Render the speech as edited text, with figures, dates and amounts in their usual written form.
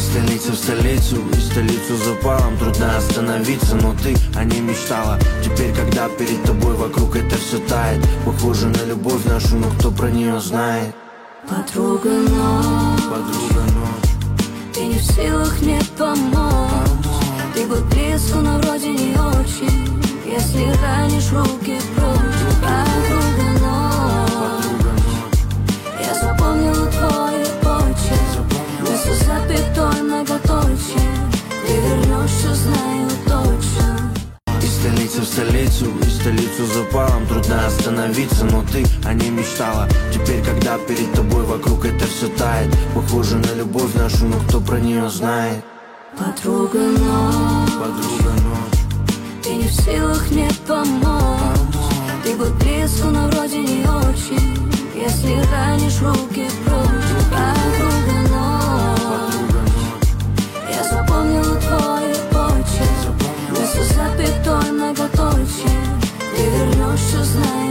столицы в столицу, и столицу запалом трудно остановиться. Но ты о ней мечтала. Теперь, когда перед тобой вокруг это все тает, похоже на любовь нашу, но кто про нее знает? Подруга ночь, ты не в силах мне помочь. Ты был близко, но вроде не очень. Если ранишь, руки прочь. Подруга ночь, я запомнила твой почерк. Вместо запятой многоточие. Ты вернешься, знаю точно. Из столицы в столицу, и столицу запалом трудно остановиться. Но ты о ней мечтала. Теперь, когда перед тобой вокруг это все тает, похоже на любовь нашу, но кто про нее знает? Подруга ночь, ты не в силах мне помочь. Ты был близко, но вроде не очень. Если ранишь, руки прочь. Подруга ночь, я запомнила твой почерк. Вместо запятой многоточие. Ты вернешься, знаю